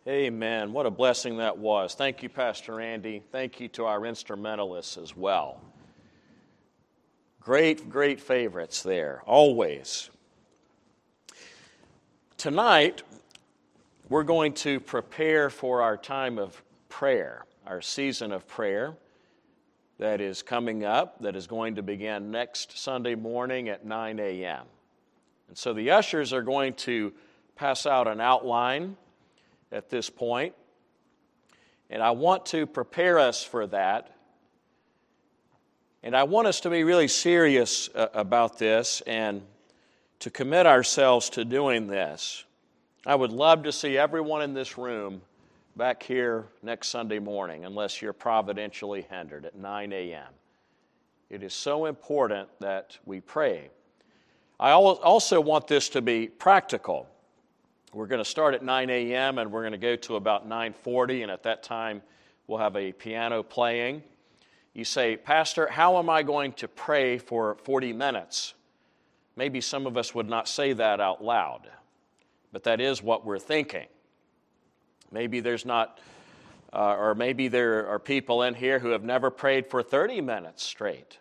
Amen. What a blessing that was. Thank you, Pastor Andy. Thank you to our instrumentalists as well. Great, great favorites there, always. Tonight, we're going to prepare for our time of prayer, our season of prayer that is coming up, that is going to begin next Sunday morning at 9 a.m. And so the ushers are going to pass out an outline at this point, and I want to prepare us for that. And I want us to be really serious about this and to commit ourselves to doing this. I would love to see everyone in this room back here next Sunday morning, unless you're providentially hindered at 9 a.m. It is so important that we pray. I also want this to be practical. We're going to start at 9 a.m. and we're going to go to about 9:40, and at that time we'll have a piano playing. You say, Pastor, how am I going to pray for 40 minutes? Maybe some of us would not say that out loud, but that is what we're thinking. Maybe there's not, or maybe there are people in here who have never prayed for 30 minutes straight.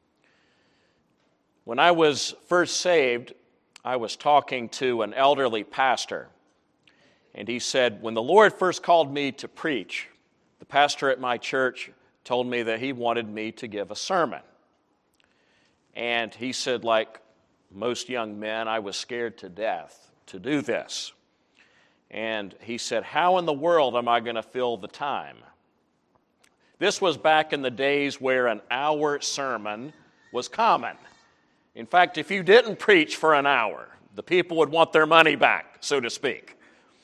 When I was first saved, I was talking to an elderly pastor, and he said, when the Lord first called me to preach, the pastor at my church told me that he wanted me to give a sermon. And he said, like most young men, I was scared to death to do this. And he said, how in the world am I going to fill the time? This was back in the days where an hour sermon was common. In fact, if you didn't preach for an hour, the people would want their money back, so to speak.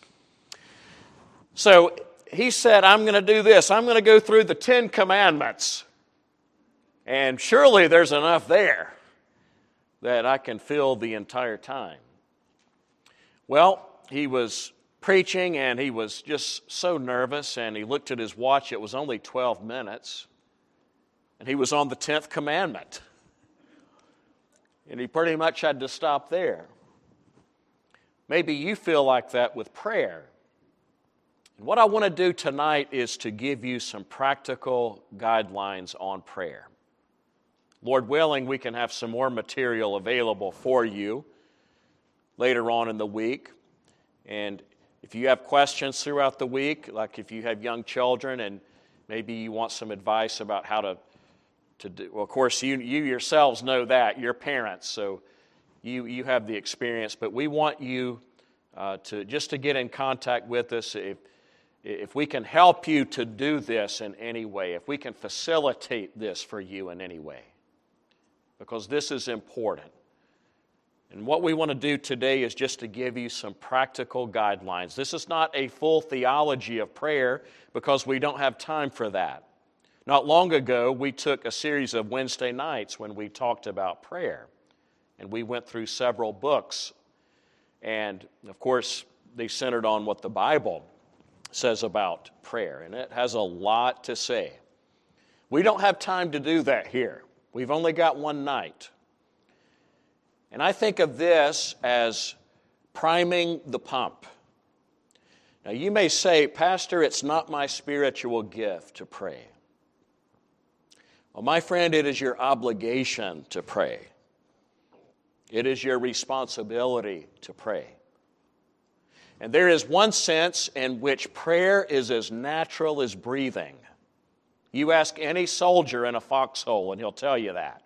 So he said, I'm going to do this. I'm going to go through the 10 Commandments. And surely there's enough there that I can fill the entire time. Well, he was preaching and he was just so nervous, and he looked at his watch. It was only 12 minutes. And he was on the 10th commandment. And he pretty much had to stop there. Maybe you feel like that with prayer. And what I want to do tonight is to give you some practical guidelines on prayer. Lord willing, we can have some more material available for you later on in the week. And if you have questions throughout the week, like if you have young children and maybe you want some advice about how to do, well, of course, you yourselves know that, you're parents, so you have the experience, but we want you to get in contact with us if we can help you to do this in any way, if we can facilitate this for you in any way, because this is important. And what we want to do today is just to give you some practical guidelines. This is not a full theology of prayer because we don't have time for that. Not long ago, we took a series of Wednesday nights when we talked about prayer. And we went through several books. And, of course, they centered on what the Bible says about prayer. And it has a lot to say. We don't have time to do that here. We've only got one night. And I think of this as priming the pump. Now, you may say, Pastor, it's not my spiritual gift to pray. Well, my friend, it is your obligation to pray. It is your responsibility to pray. And there is one sense in which prayer is as natural as breathing. You ask any soldier in a foxhole and he'll tell you that.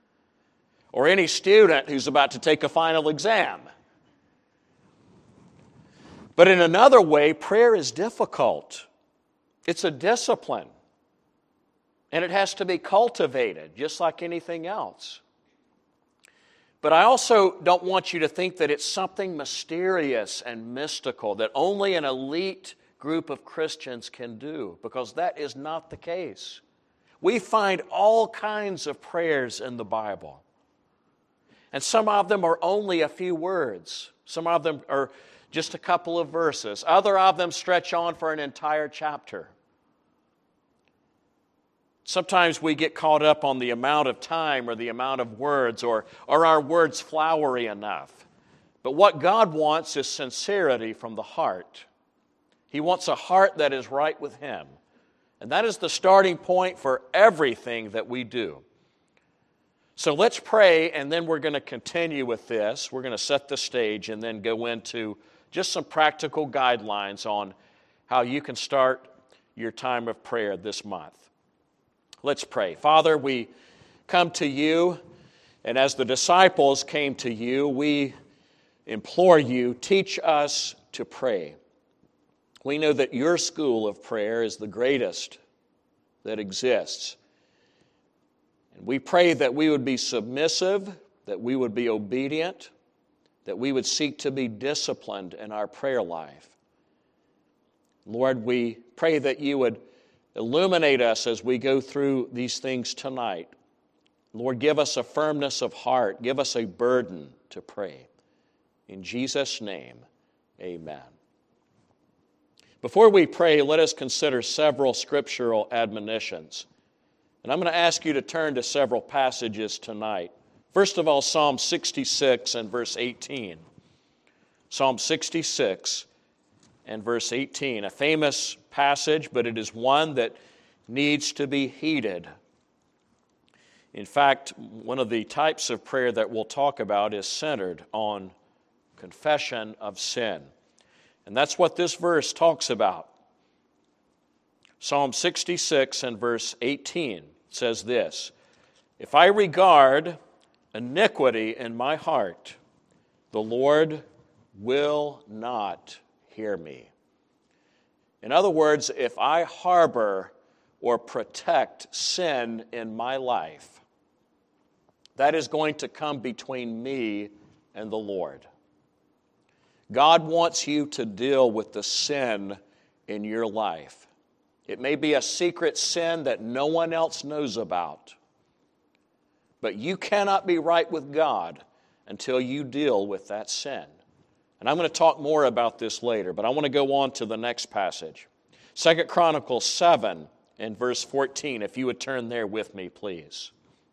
Or any student who's about to take a final exam. But in another way, prayer is difficult. It's a discipline. And it has to be cultivated, just like anything else. But I also don't want you to think that it's something mysterious and mystical that only an elite group of Christians can do, because that is not the case. We find all kinds of prayers in the Bible. And some of them are only a few words. Some of them are just a couple of verses. Other of them stretch on for an entire chapter. Sometimes we get caught up on the amount of time or the amount of words, or are our words flowery enough? But what God wants is sincerity from the heart. He wants a heart that is right with Him. And that is the starting point for everything that we do. So let's pray, and then we're going to continue with this. We're going to set the stage and then go into just some practical guidelines on how you can start your time of prayer this month. Let's pray. Father, we come to you, and as the disciples came to you, we implore you, teach us to pray. We know that your school of prayer is the greatest that exists. And we pray that we would be submissive, that we would be obedient, that we would seek to be disciplined in our prayer life. Lord, we pray that you would illuminate us as we go through these things tonight. Lord, give us a firmness of heart. Give us a burden to pray. In Jesus' name, amen. Before we pray, let us consider several scriptural admonitions. And I'm going to ask you to turn to several passages tonight. First of all, Psalm 66 and verse 18. Psalm 66 and verse 18. A famous passage, but it is one that needs to be heeded. In fact, one of the types of prayer that we'll talk about is centered on confession of sin. And that's what this verse talks about. Psalm 66 and verse 18 says this, "If I regard iniquity in my heart, the Lord will not hear me." In other words, if I harbor or protect sin in my life, that is going to come between me and the Lord. God wants you to deal with the sin in your life. It may be a secret sin that no one else knows about, but you cannot be right with God until you deal with that sin. And I'm going to talk more about this later, but I want to go on to the next passage. 2 Chronicles 7 and verse 14, if you would turn there with me, please.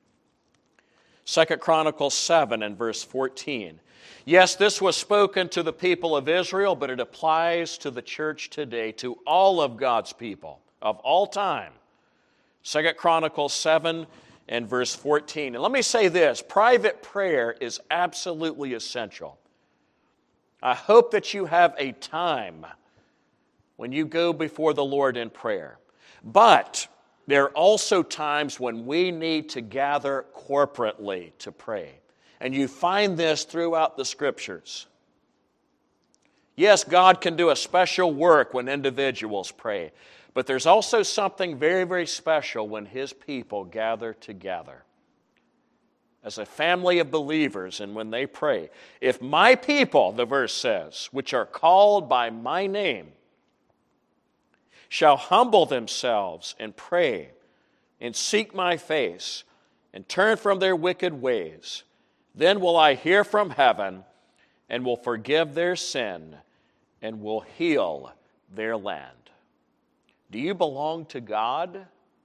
2 Chronicles 7 and verse 14. Yes, this was spoken to the people of Israel, but it applies to the church today, to all of God's people of all time. 2 Chronicles 7 and verse 14. And let me say this, private prayer is absolutely essential. I hope that you have a time when you go before the Lord in prayer. But there are also times when we need to gather corporately to pray. And you find this throughout the Scriptures. Yes, God can do a special work when individuals pray, but there's also something very, very special when His people gather together as a family of believers and when they pray. If my people, the verse says, which are called by my name, shall humble themselves and pray and seek my face and turn from their wicked ways, then will I hear from heaven and will forgive their sin and will heal their land. Do you belong to God?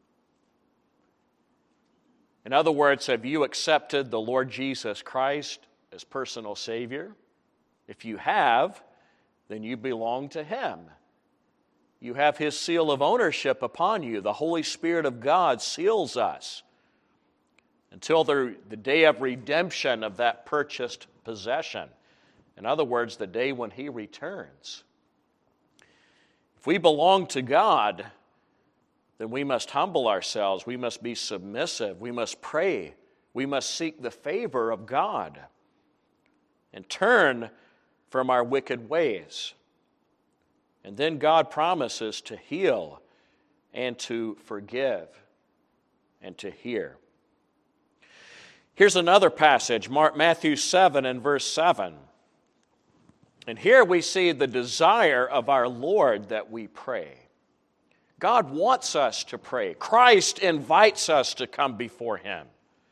In other words, have you accepted the Lord Jesus Christ as personal Savior? If you have, then you belong to Him. You have His seal of ownership upon you. The Holy Spirit of God seals us until the day of redemption of that purchased possession. In other words, the day when He returns. If we belong to God, then we must humble ourselves. We must be submissive. We must pray. We must seek the favor of God and turn from our wicked ways. And then God promises to heal and to forgive and to hear. Here's another passage, Matthew 7 and verse 7. And here we see the desire of our Lord that we pray. God wants us to pray. Christ invites us to come before Him.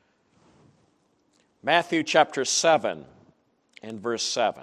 Matthew chapter 7 and verse 7.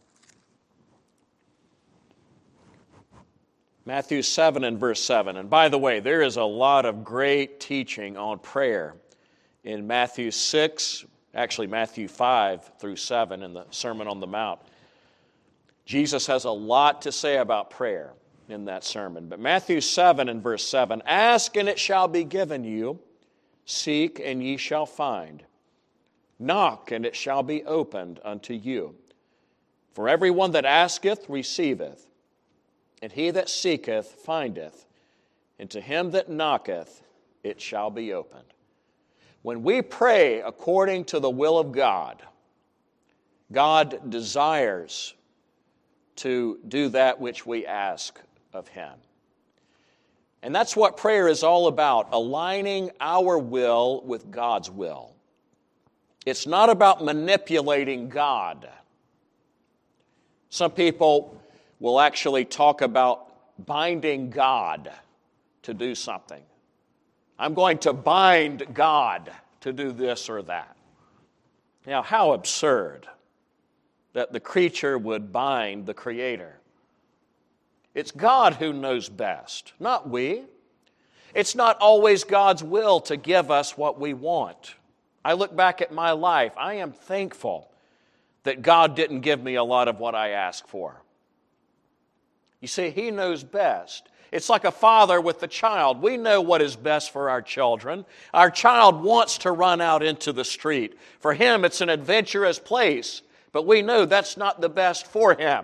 Matthew 7 and verse 7. And by the way, there is a lot of great teaching on prayer in Matthew 6, actually Matthew 5 through 7 in the Sermon on the Mount. Jesus has a lot to say about prayer. in that sermon. But Matthew 7 and verse 7, ask and it shall be given you, seek and ye shall find, knock and it shall be opened unto you. For everyone that asketh receiveth, and he that seeketh findeth, and to him that knocketh it shall be opened. When we pray according to the will of God, God desires to do that which we ask of Him. And that's what prayer is all about, aligning our will with God's will. It's not about manipulating God. Some people will actually talk about binding God to do something. I'm going to bind God to do this or that. Now, how absurd that the creature would bind the Creator. It's God who knows best, not we. It's not always God's will to give us what we want. I look back at my life, I am thankful that God didn't give me a lot of what I asked for. You see, He knows best. It's like a father with the child. We know what is best for our children. Our child wants to run out into the street. For him, it's an adventurous place, but we know that's not the best for him.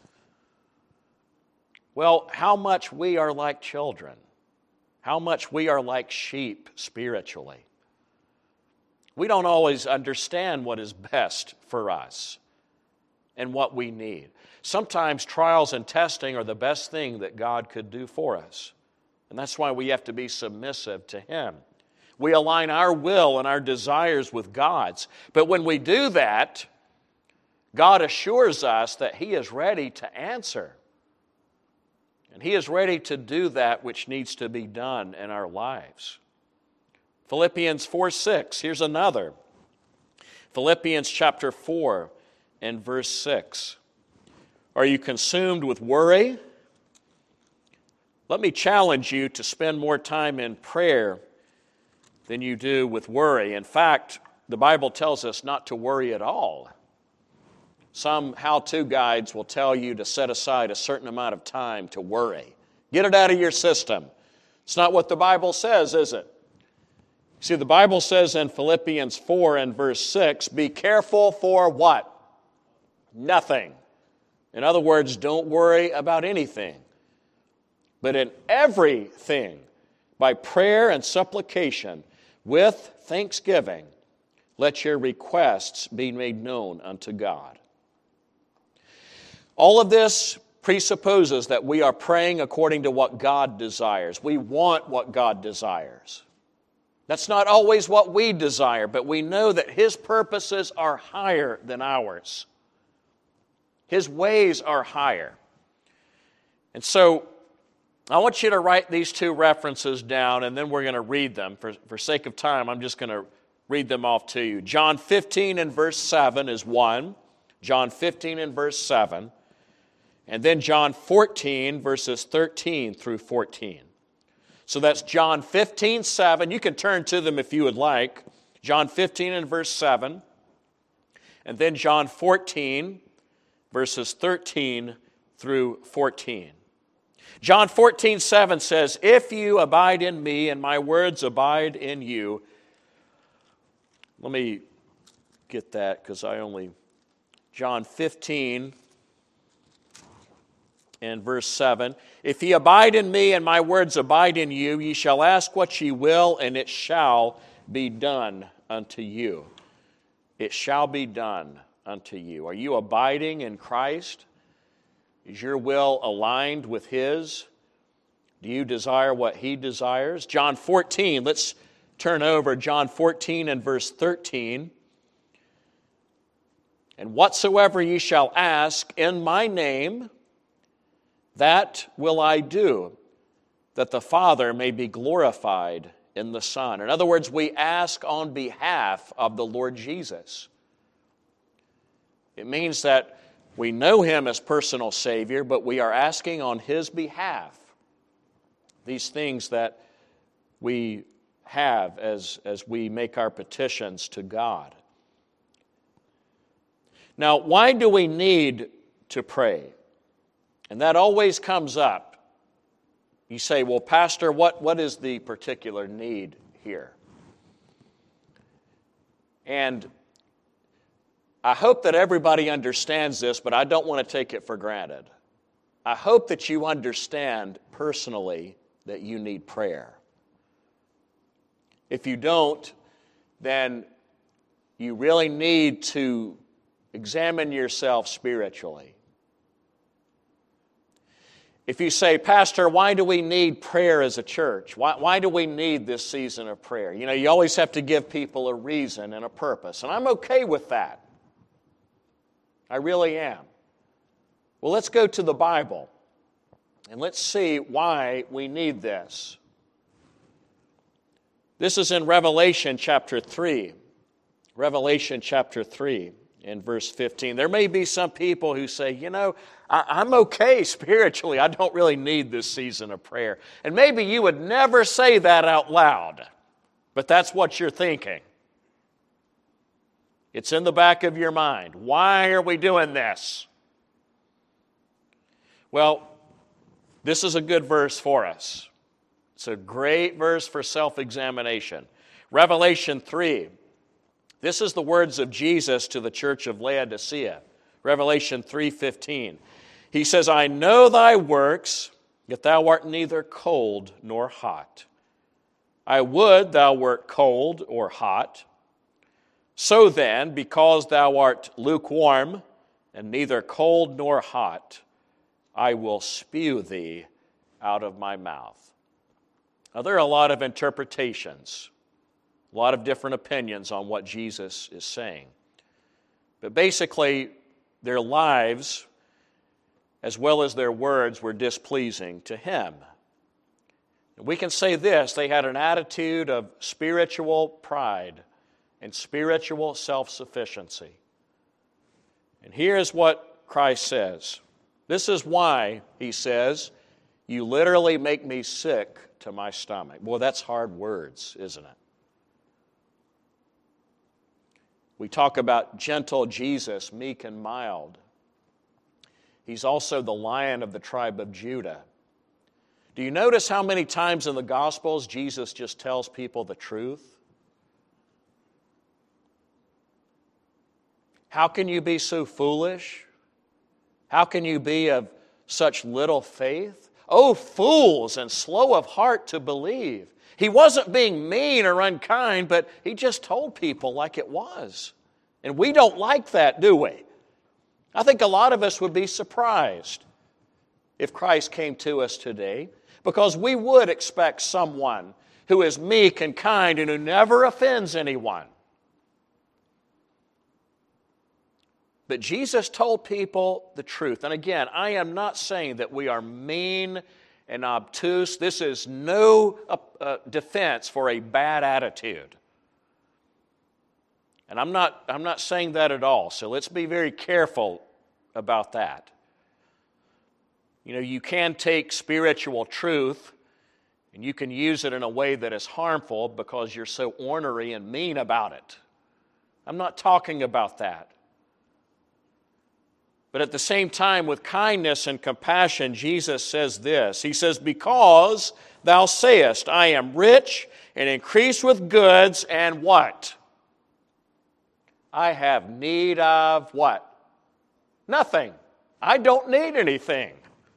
Well, how much we are like children. How much we are like sheep spiritually. We don't always understand what is best for us and what we need. Sometimes trials and testing are the best thing that God could do for us. And that's why we have to be submissive to Him. We align our will and our desires with God's. But when we do that, God assures us that He is ready to answer. And He is ready to do that which needs to be done in our lives. Philippians 4:6, here's another. Philippians chapter 4 and verse 6. Are you consumed with worry? Let me challenge you to spend more time in prayer than you do with worry. In fact, the Bible tells us not to worry at all. Some how-to guides will tell you to set aside a certain amount of time to worry. Get it out of your system. It's not what the Bible says, is it? See, the Bible says in Philippians 4 and verse 6, be careful for what? Nothing. In other words, don't worry about anything. But in everything, by prayer and supplication, with thanksgiving, let your requests be made known unto God. All of this presupposes that we are praying according to what God desires. We want what God desires. That's not always what we desire, but we know that His purposes are higher than ours. His ways are higher. And so, I want you to write these two references down, and then we're going to read them. For sake of time, I'm just going to read them off to you. John 15 and verse 7 is one. John 15 and verse 7. And then John 14, verses 13 through 14. So that's John 15, 7. You can turn to them if you would like. John 15 and verse 7. And then John 14, verses 13 through 14. John 14, 7 says, if you abide in me and my words abide in you. Let me get that because John 15 and verse 7. If ye abide in me and my words abide in you, ye shall ask what ye will, and it shall be done unto you. It shall be done unto you. Are you abiding in Christ? Is your will aligned with His? Do you desire what He desires? John 14, let's turn over. John 14 and verse 13. And whatsoever ye shall ask in my name, that will I do, that the Father may be glorified in the Son. In other words, we ask on behalf of the Lord Jesus. It means that we know Him as personal Savior, but we are asking on His behalf these things that we have as we make our petitions to God. Now, why do we need to pray? And that always comes up You say, well, Pastor, what is the particular need here? And I hope that everybody understands this, but I don't want to take it for granted. I hope that you understand personally that you need prayer. If you don't, then you really need to examine yourself spiritually. If you say, Pastor, why do we need prayer as a church? Why do we need this season of prayer? You know, you always have to give people a reason and a purpose, and I'm okay with that. I really am. Well, let's go to the Bible, and let's see why we need this. This is in Revelation chapter 3. Revelation chapter 3 in verse 15. There may be some people who say, you know, I'm okay spiritually. I don't really need this season of prayer. And maybe you would never say that out loud, but that's what you're thinking. It's in the back of your mind. Why are we doing this? Well, this is a good verse for us. It's a great verse for self-examination. Revelation 3. This is the words of Jesus to the church of Laodicea. Revelation 3:15. He says, I know thy works, that thou art neither cold nor hot. I would thou wert cold or hot. So then, because thou art lukewarm, and neither cold nor hot, I will spew thee out of my mouth. Now, there are a lot of interpretations, a lot of different opinions on what Jesus is saying. But basically, their lives, as well as their words, were displeasing to him. And we can say this, they had an attitude of spiritual pride and spiritual self-sufficiency. And here's what Christ says. This is why, he says, you literally make me sick to my stomach. Boy, that's hard words, isn't it? We talk about gentle Jesus, meek and mild. He's also the Lion of the tribe of Judah. Do you notice how many times in the Gospels Jesus just tells people the truth? How can you be so foolish? How can you be of such little faith? Oh, fools and slow of heart to believe. He wasn't being mean or unkind, but he just told people like it was. And we don't like that, do we? I think a lot of us would be surprised if Christ came to us today, because we would expect someone who is meek and kind and who never offends anyone. But Jesus told people the truth. And again, I am not saying that we are mean and obtuse. This is no defense for a bad attitude. And I'm not saying that at all. So let's be very careful about that. You know, you can take spiritual truth and you can use it in a way that is harmful because you're so ornery and mean about it. I'm not talking about that. But at the same time, with kindness and compassion, Jesus says this. He says, because thou sayest, I am rich and increase with goods, and what? I have need of what? Nothing. I don't need anything.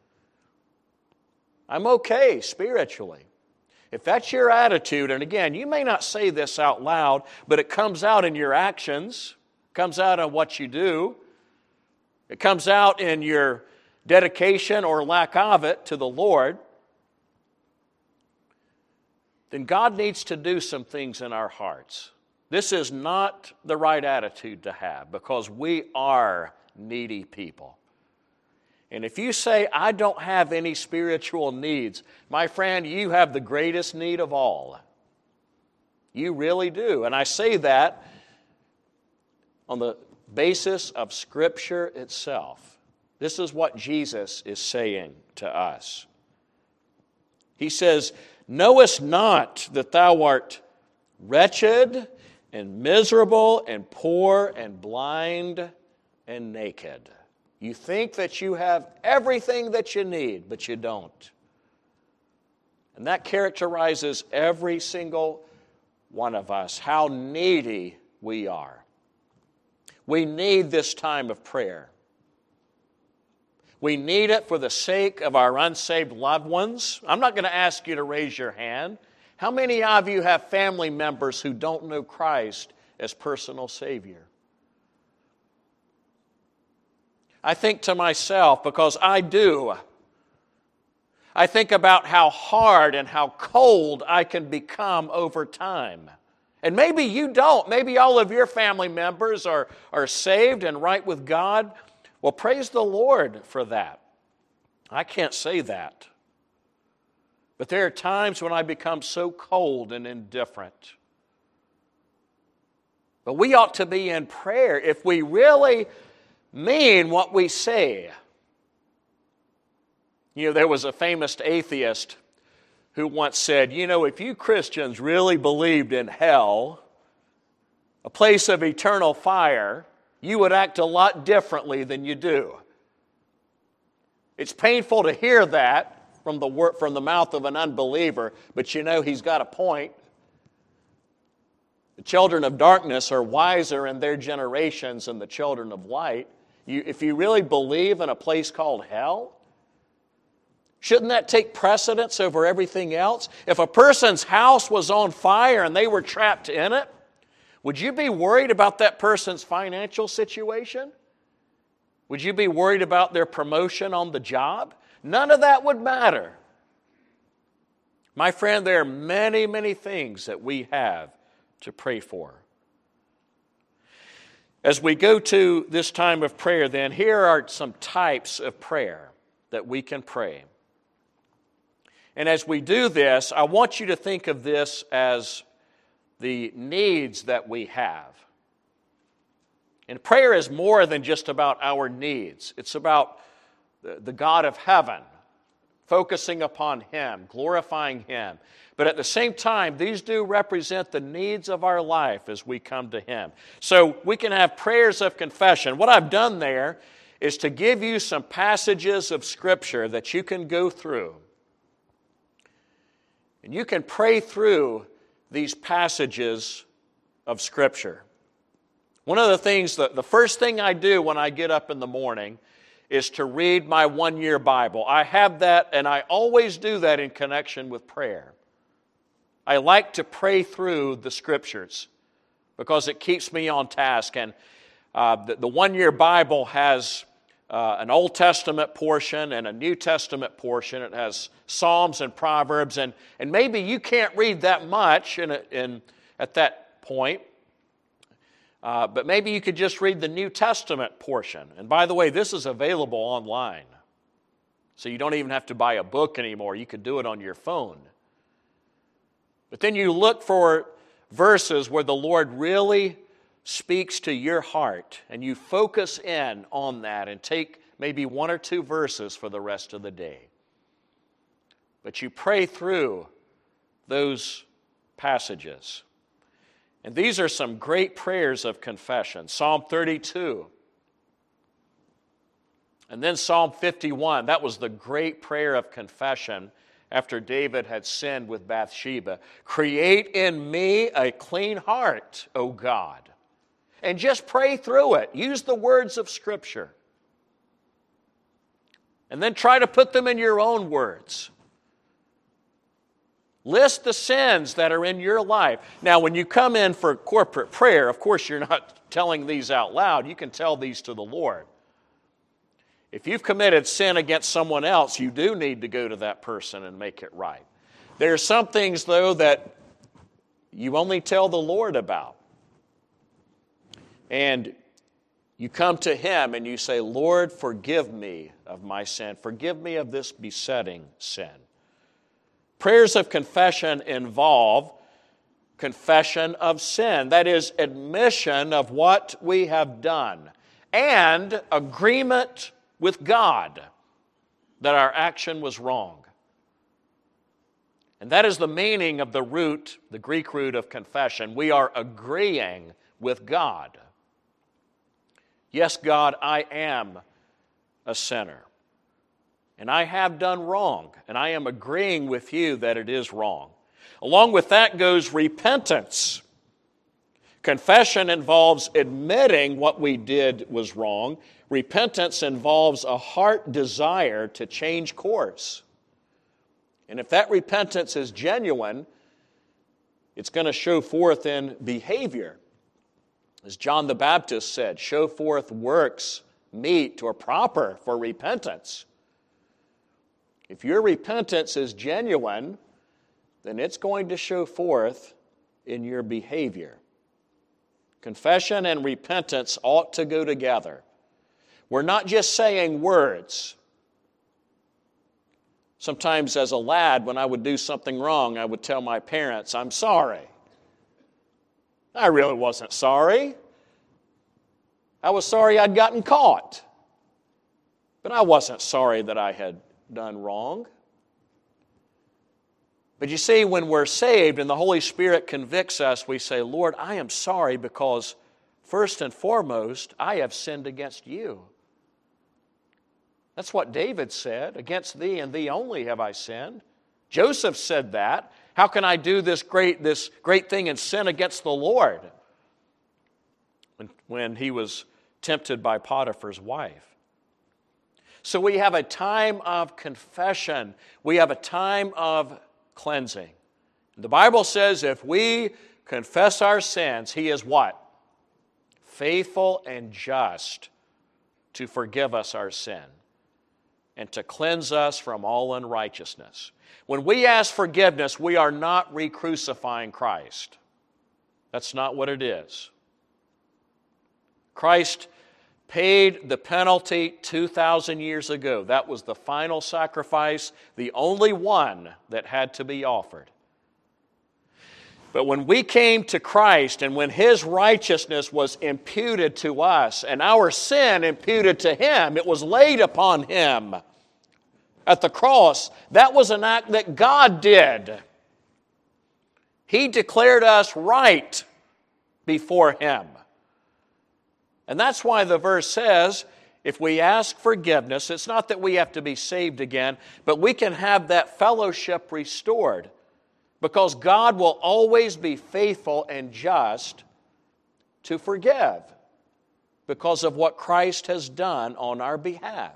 I'm okay spiritually. If that's your attitude, and again, you may not say this out loud, but it comes out in your actions, comes out in what you do. It comes out in your dedication or lack of it to the Lord, then God needs to do some things in our hearts. This is not the right attitude to have because we are needy people. And if you say, I don't have any spiritual needs, my friend, you have the greatest need of all. You really do. And I say that on the basis of Scripture itself. This is what Jesus is saying to us. He says, knowest not that thou art wretched and miserable and poor and blind and naked. You think that you have everything that you need, but you don't. And that characterizes every single one of us, how needy we are. We need this time of prayer. We need it for the sake of our unsaved loved ones. I'm not going to ask you to raise your hand. How many of you have family members who don't know Christ as personal Savior? I think to myself, because I do, I think about how hard and how cold I can become over time. And maybe you don't. Maybe all of your family members are saved and right with God. Well, praise the Lord for that. I can't say that. But there are times when I become so cold and indifferent. But we ought to be in prayer if we really mean what we say. You know, there was a famous atheist who once said, you know, if you Christians really believed in hell, a place of eternal fire, you would act a lot differently than you do. It's painful to hear that from the mouth of an unbeliever, but you know he's got a point. The children of darkness are wiser in their generations than the children of light. If you really believe in a place called hell, shouldn't that take precedence over everything else? If a person's house was on fire and they were trapped in it, would you be worried about that person's financial situation? Would you be worried about their promotion on the job? None of that would matter. My friend, there are many, many things that we have to pray for. As we go to this time of prayer, then, here are some types of prayer that we can pray. And as we do this, I want you to think of this as the needs that we have. And prayer is more than just about our needs. It's about the God of heaven, focusing upon Him, glorifying Him. But at the same time, these do represent the needs of our life as we come to Him. So we can have prayers of confession. What I've done there is to give you some passages of Scripture that you can go through. And you can pray through these passages of Scripture. One of the things, the first thing I do when I get up in the morning is to read my one-year Bible. I have that, and I always do that in connection with prayer. I like to pray through the Scriptures because it keeps me on task. And the one-year Bible has an Old Testament portion and a New Testament portion. It has Psalms and Proverbs, and maybe you can't read that much at that point, but maybe you could just read the New Testament portion. And by the way, this is available online, so you don't even have to buy a book anymore. You could do it on your phone. But then you look for verses where the Lord really speaks to your heart, and you focus in on that and take maybe one or two verses for the rest of the day. But you pray through those passages. And these are some great prayers of confession. Psalm 32. And then Psalm 51. That was the great prayer of confession after David had sinned with Bathsheba. Create in me a clean heart, O God. And just pray through it. Use the words of Scripture. And then try to put them in your own words. List the sins that are in your life. Now, when you come in for corporate prayer, of course you're not telling these out loud. You can tell these to the Lord. If you've committed sin against someone else, you do need to go to that person and make it right. There are some things, though, that you only tell the Lord about. And you come to Him and you say, Lord, forgive me of my sin. Forgive me of this besetting sin. Prayers of confession involve confession of sin. That is, admission of what we have done and agreement with God that our action was wrong. And that is the meaning of the root, the Greek root of confession. We are agreeing with God. Yes, God, I am a sinner. and I have done wrong, and I am agreeing with you that it is wrong. Along with that goes repentance. Confession involves admitting what we did was wrong. Repentance involves a heart desire to change course. And if that repentance is genuine, it's going to show forth in behavior. As John the Baptist said, show forth works meet or proper for repentance. If your repentance is genuine, then it's going to show forth in your behavior. Confession and repentance ought to go together. We're not just saying words. Sometimes as a lad, when I would do something wrong, I would tell my parents, I'm sorry. I really wasn't sorry. I was sorry I'd gotten caught. But I wasn't sorry that I had done wrong. But you see, when we're saved and the Holy Spirit convicts us, we say, Lord, I am sorry because first and foremost, I have sinned against you. That's what David said, against thee and thee only have I sinned. Joseph said that. How can I do this great thing and sin against the Lord? When he was tempted by Potiphar's wife. So we have a time of confession. We have a time of cleansing. The Bible says if we confess our sins, He is what? Faithful and just to forgive us our sin and to cleanse us from all unrighteousness. When we ask forgiveness, we are not re-crucifying Christ. That's not what it is. Christ paid the penalty 2,000 years ago. That was the final sacrifice, the only one that had to be offered. But when we came to Christ and when His righteousness was imputed to us and our sin imputed to Him, it was laid upon Him at the cross. That was an act that God did. He declared us right before Him. And that's why the verse says, if we ask forgiveness, it's not that we have to be saved again, but we can have that fellowship restored. Because God will always be faithful and just to forgive because of what Christ has done on our behalf.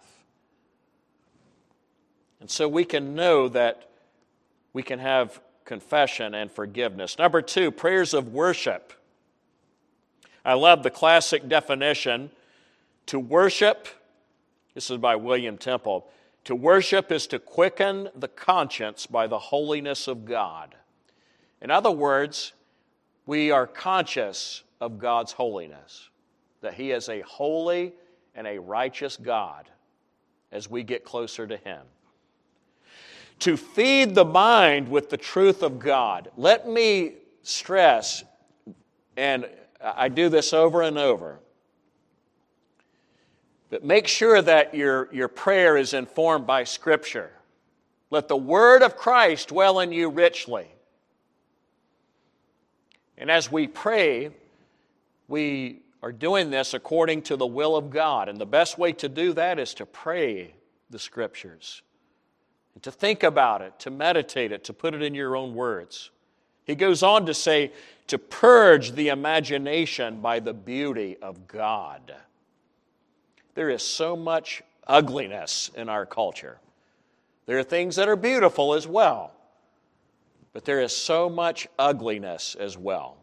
And so we can know that we can have confession and forgiveness. Number 2, prayers of worship. I love the classic definition. To worship, this is by William Temple, to worship is to quicken the conscience by the holiness of God. In other words, we are conscious of God's holiness, that He is a holy and a righteous God as we get closer to Him. To feed the mind with the truth of God. Let me stress, and I do this over and over, but make sure that your prayer is informed by Scripture. Let the Word of Christ dwell in you richly. And as we pray, we are doing this according to the will of God. And the best way to do that is to pray the Scriptures, and to think about it, to meditate it, to put it in your own words. He goes on to say, to purge the imagination by the beauty of God. There is so much ugliness in our culture. There are things that are beautiful as well, but there is so much ugliness as well.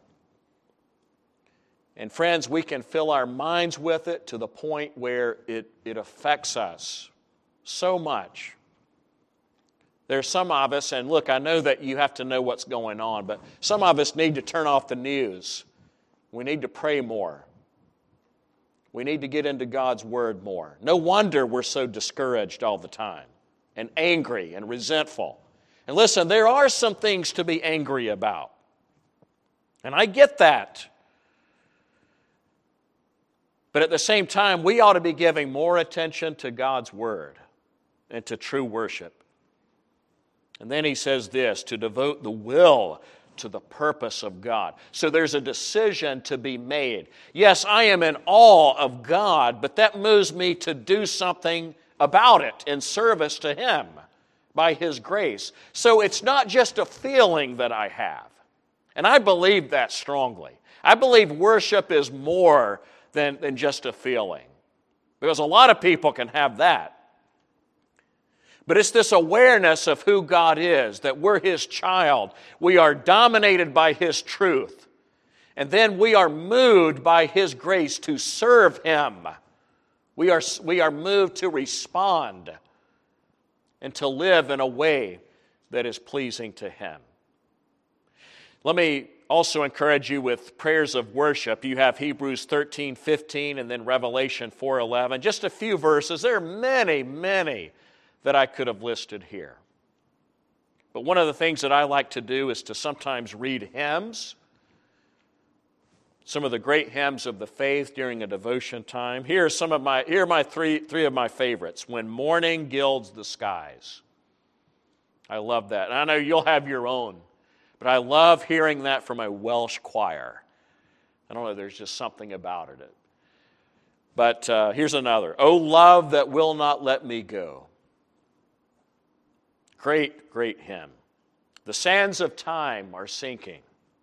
And friends, we can fill our minds with it to the point where it affects us so much. There's some of us, and look, I know that you have to know what's going on, but some of us need to turn off the news. We need to pray more. We need to get into God's Word more. No wonder we're so discouraged all the time, and angry and resentful. And listen, there are some things to be angry about. And I get that. But at the same time, we ought to be giving more attention to God's Word and to true worship. And then he says this, to devote the will to the purpose of God. So there's a decision to be made. Yes, I am in awe of God, but that moves me to do something about it in service to Him by His grace. So it's not just a feeling that I have. And I believe that strongly. I believe worship is more than just a feeling. Because a lot of people can have that. But it's this awareness of who God is, that we're His child. We are dominated by His truth. And then we are moved by His grace to serve Him. We are moved to respond and to live in a way that is pleasing to Him. Let me also encourage you with prayers of worship. You have Hebrews 13:15 and then Revelation 4:11. Just a few verses. There are many, many that I could have listed here. But one of the things that I like to do is to sometimes read hymns, some of the great hymns of the faith during a devotion time. Here are my three of my favorites. When Morning Gilds the Skies. I love that. And I know you'll have your own, but I love hearing that from a Welsh choir. I don't know, there's just something about it. But here's another. O love that will not let me go. Great, great hymn. The sands of time are sinking.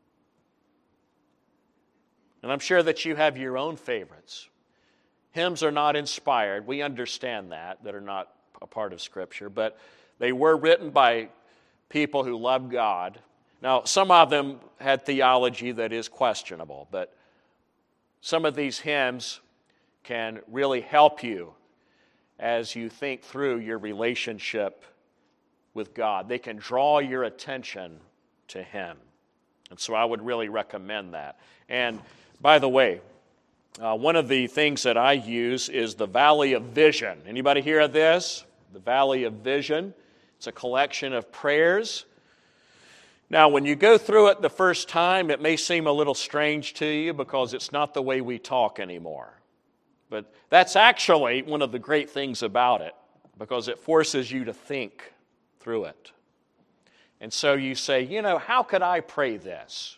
And I'm sure that you have your own favorites. Hymns are not inspired. We understand that are not a part of Scripture. But they were written by people who love God. Now, some of them had theology that is questionable. But some of these hymns can really help you as you think through your relationship with God. They can draw your attention to Him. And so I would really recommend that. And by the way, one of the things that I use is the Valley of Vision. Anybody hear of this? The Valley of Vision. It's a collection of prayers. Now, when you go through it the first time, it may seem a little strange to you because it's not the way we talk anymore. But that's actually one of the great things about it, because it forces you to think through it. And so you say, how could I pray this?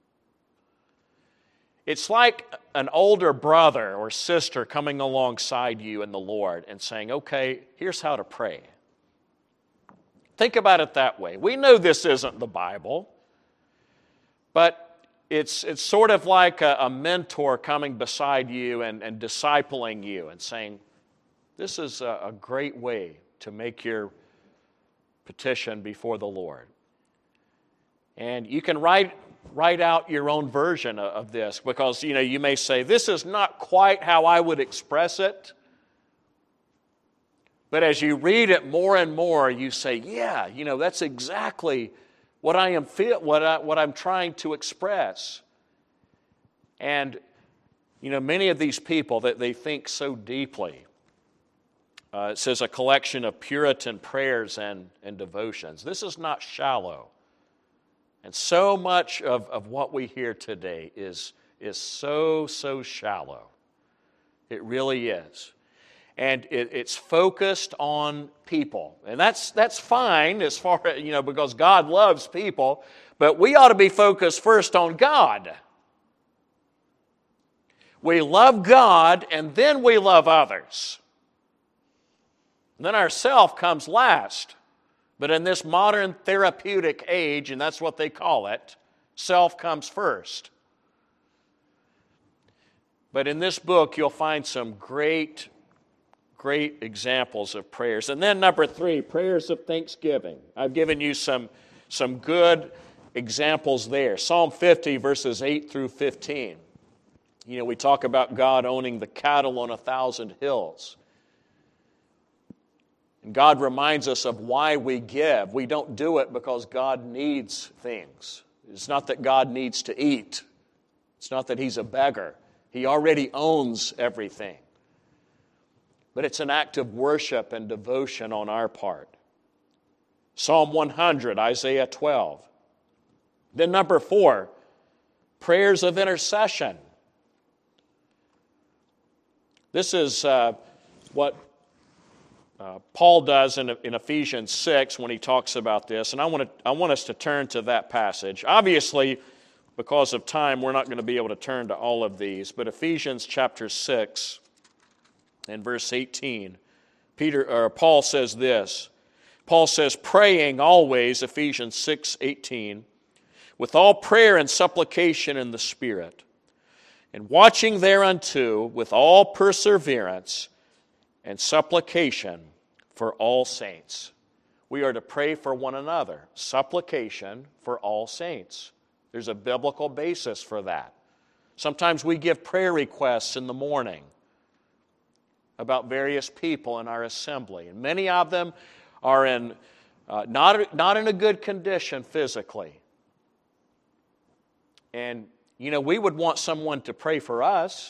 It's like an older brother or sister coming alongside you in the Lord and saying, okay, here's how to pray. Think about it that way. We know this isn't the Bible, but it's sort of like a mentor coming beside you and discipling you and saying, this is a great way to make your petition before the Lord. And you can write out your own version of this because, you may say, this is not quite how I would express it. But as you read it more and more, you say, yeah, that's exactly what what I'm trying to express. And, many of these people, that they think so deeply. It says a collection of Puritan prayers and devotions. This is not shallow. And so much of what we hear today is so shallow. It really is. And it's focused on people. And that's fine as far as, because God loves people. But we ought to be focused first on God. We love God and then we love others. And then ourself comes last. But in this modern therapeutic age, and that's what they call it, self comes first. But in this book, you'll find some great examples of prayers. And then number 3, prayers of thanksgiving. I've given you some good examples there. Psalm 50, verses 8 through 15. We talk about God owning the cattle on 1,000 hills. And God reminds us of why we give. We don't do it because God needs things. It's not that God needs to eat. It's not that He's a beggar. He already owns everything. But it's an act of worship and devotion on our part. Psalm 100, Isaiah 12. Then number 4, prayers of intercession. This is what Paul does in Ephesians 6 when he talks about this, and I want us to turn to that passage. Obviously, because of time, we're not going to be able to turn to all of these, but Ephesians chapter 6 and verse 18 Paul says this. Paul says, praying always, Ephesians 6:18, with all prayer and supplication in the Spirit, and watching thereunto with all perseverance and supplication for all saints. We are to pray for one another. Supplication for all saints. There's a biblical basis for that. Sometimes we give prayer requests in the morning about various people in our assembly. And many of them are in not in a good condition physically. And, we would want someone to pray for us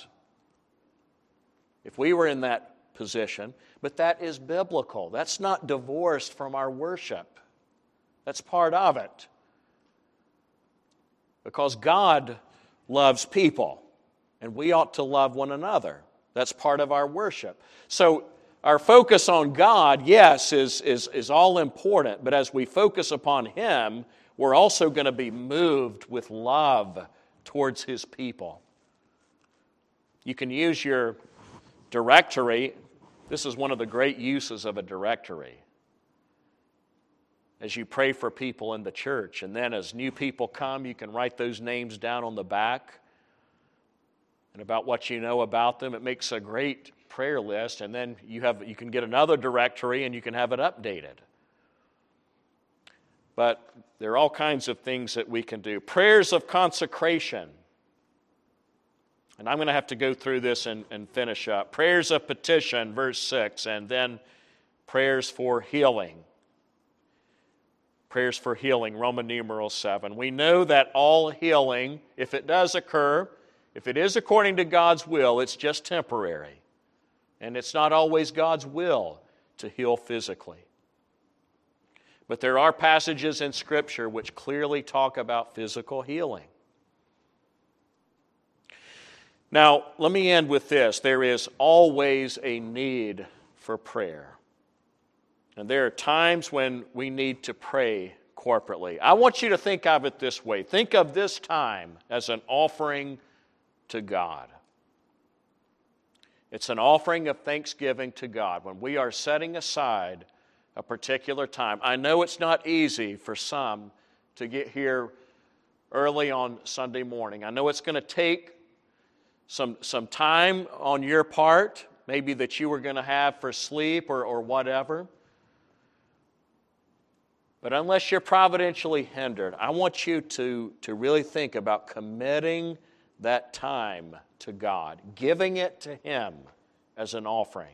if we were in that position. But that is biblical. That's not divorced from our worship. That's part of it. Because God loves people, and we ought to love one another. That's part of our worship. So our focus on God, yes, is all important, but as we focus upon Him, we're also going to be moved with love towards His people. You can use your directory. This is one of the great uses of a directory. As you pray for people in the church, and then as new people come, you can write those names down on the back and about what you know about them. It makes a great prayer list, and then you can get another directory and you can have it updated. But there are all kinds of things that we can do. Prayers of consecration. And I'm going to have to go through this and finish up. Prayers of petition, verse 6, and then prayers for healing. Prayers for healing, Roman numeral 7. We know that all healing, if it does occur, if it is according to God's will, it's just temporary. And it's not always God's will to heal physically. But there are passages in Scripture which clearly talk about physical healing. Now, let me end with this. There is always a need for prayer. And there are times when we need to pray corporately. I want you to think of it this way. Think of this time as an offering to God. It's an offering of thanksgiving to God when we are setting aside a particular time. I know it's not easy for some to get here early on Sunday morning. I know it's going to take some time on your part, maybe that you were going to have for sleep or whatever. But unless you're providentially hindered, I want you to really think about committing that time to God, giving it to Him as an offering.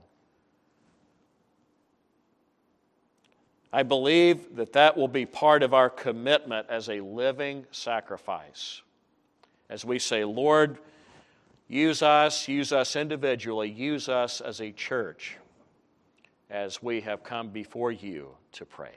I believe that will be part of our commitment as a living sacrifice. As we say, Lord, use us individually, use us as a church as we have come before you to pray.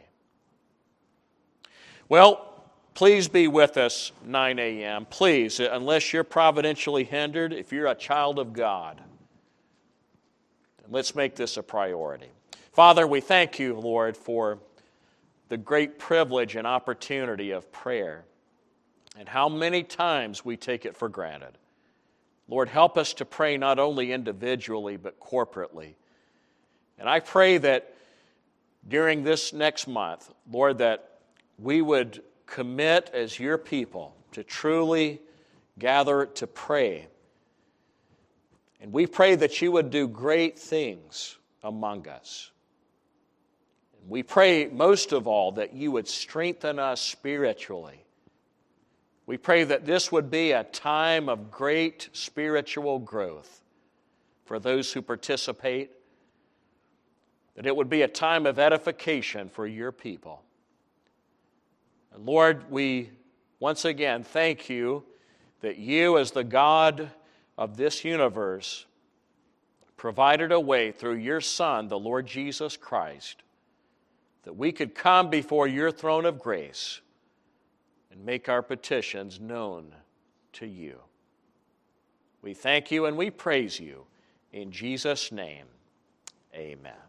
Well, please be with us 9 a.m. Please, unless you're providentially hindered, if you're a child of God, let's make this a priority. Father, we thank you, Lord, for the great privilege and opportunity of prayer and how many times we take it for granted. Lord, help us to pray not only individually but corporately. And I pray that during this next month, Lord, that we would commit as your people to truly gather to pray. And we pray that you would do great things among us. And we pray most of all that you would strengthen us spiritually. We pray that this would be a time of great spiritual growth for those who participate, that it would be a time of edification for your people. And Lord, we once again thank you that you, as the God of this universe, provided a way through your Son, the Lord Jesus Christ, that we could come before your throne of grace and make our petitions known to you. We thank you and we praise you. In Jesus' name, amen.